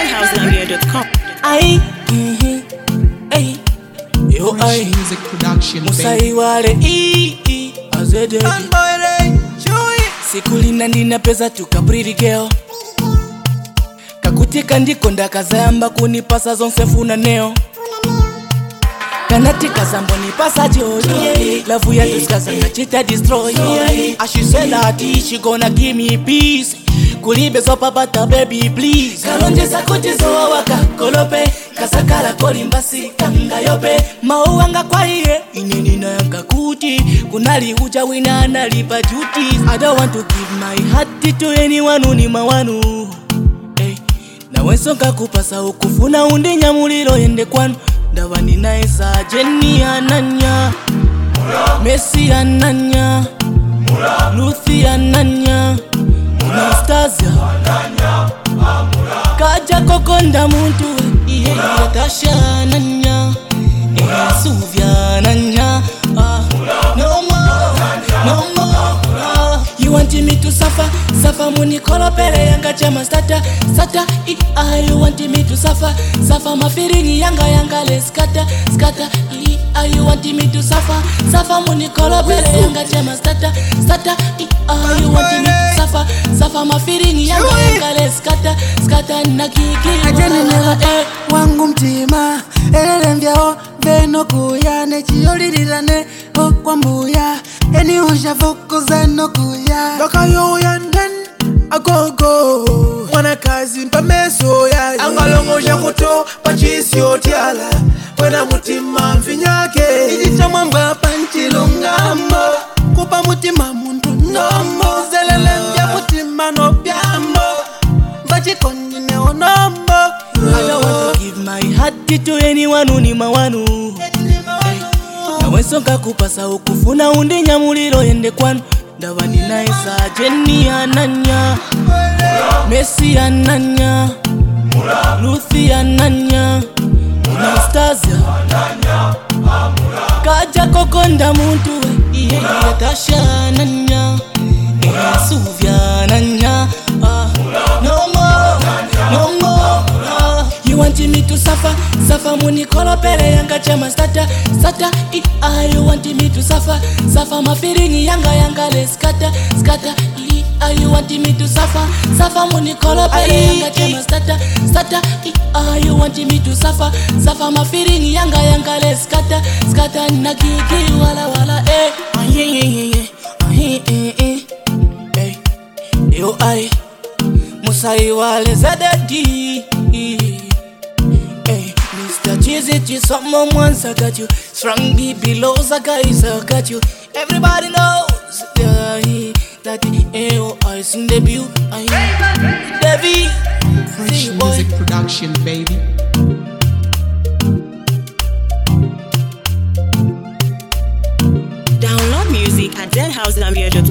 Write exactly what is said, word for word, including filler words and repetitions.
zen house zambia dot com. Aye, mhm, aye, yo aye. Music production, Musai wale ii, ii, azede. Sikulinda ndina pesa tukabridi girl. Kakutika ndiko ndakazayamba kunipasa zonse funa neo. Kanatika zambo nipasa joy. Love ya tuskaza ngachita destroy. As she said that she gonna give me peace. Kulibe sopa bata baby please. Kalonje sakote zoa waka kolope. Kasakala kolimbasi kanga yope. Mauanga kwa iye ineni na yanga kuti. Kunali uja wina analipa duties. I don't want to give my heart to anyone unima wanu. Hey. Na wensonga kupasa ukufuna undi nyamuliro yende kwanu. Ndawa ninaesa Jenny ananya Messi ananya Luthi ananya Anastasia Kaja kokonda muntu Iye Natasha ananya Iye Suvia ananya No more, no more. You want me to suffer, suffer muni kolo pere yanga chama stata, stata. Ah, you want me to suffer, suffer my feeling yanga yanga le skata, skata. Ah, you want me to suffer, suffer muni kolo pere yanga chama stata, stata. Ah, you want me to suffer, suffer my feeling yanga yanga le skata, skata. Nakiki ajeni nela wangu mtima, elele mbyao beno kuya nechiyolirirane okwambuya eni ushafukuza no kuya Loka yo yanden agogo Mwana kazi mpameso ya Angalongo jakuto pachisi otiala Wena mutima mfinyake Ijita mwamba panchilungambo Kupa mutima muntu nombo Zelele mbya mutima no byambo Mbachikonyi neo nombo I don't want to give my heart to anyone unima wanu. Hey. Na wensonga kupasa ukufuna undi nyamuliro yende kwanu. Ndawa ninaesa Jenny ananya Messi ananya Luthi ananya Anastasia Kaja kokonda muntu Iye Natasha ananya Iye Suvia ananya No more, no more. You want me to suffer, suffer muni kolo pere yanga chama stata, stata. Ah, you want me to suffer, suffer my feeling yanga yanga le skata, skata. Ah, you want me to suffer, suffer muni kolo pere yanga chama stata, stata. Ah, you want me to suffer, suffer my feeling yanga yanga le skata, skata. Nakiki wala wala eh. Ah yeah yeah yeah yeah. Ah eh eh eh. Hey, yo ay. Musai wale zadadi. Hey, Mister Cheesy, Cheese, someone once I got you. Strong B below, I guys, I got you. Everybody knows yeah, that the A O I sing debut. I Debbie, Fresh music production, baby. Download music at zen house zambia dot com.